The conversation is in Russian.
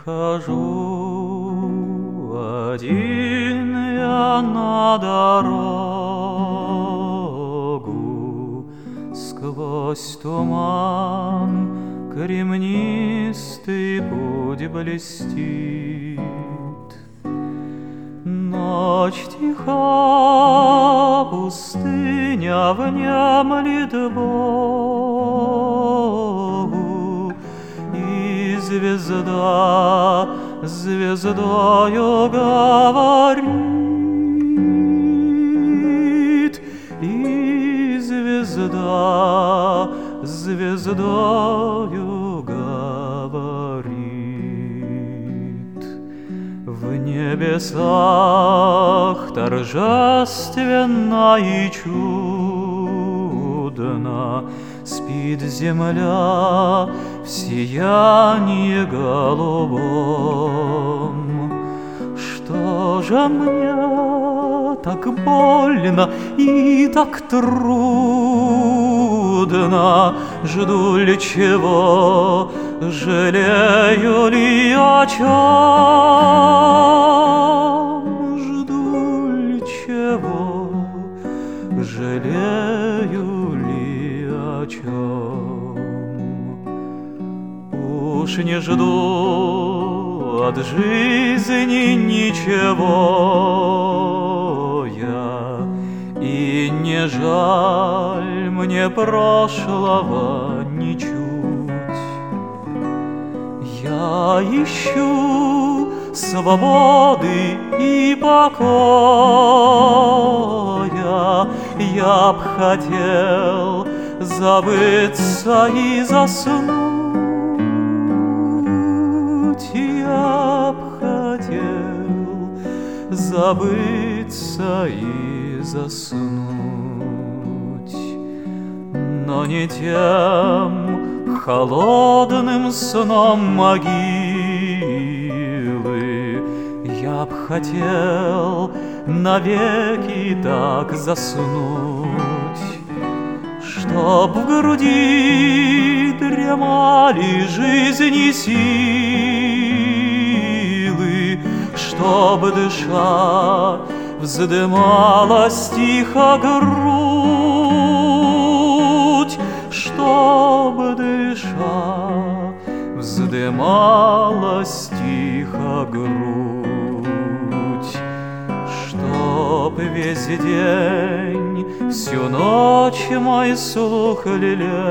Хожу один я на дорогу, сквозь туман кремнистый путь блестит. Ночь тиха, пустыня внемлет Богу, и звезда звездою говорит, и звезда звездою говорит. В небесах торжественно и чудно спит земля в сиянии голубом. Что же мне так больно и так трудно? Жду ли чего, жалею ли о чем? Жду ли чего, жалею ли о чем? Уж не жду от жизни ничего я, и не жаль мне прошлого ничуть. Я ищу свободы и покоя, я б хотел забыться и заснуть. Я б хотел забыться и заснуть, но не тем холодным сном могилы. Я б хотел навеки так заснуть, чтоб в груди дремали жизни силы, чтоб дыша вздымалась тихо грудь, чтоб дыша вздымалась тихо грудь, чтоб весь день, всю ночь мой слух лелеял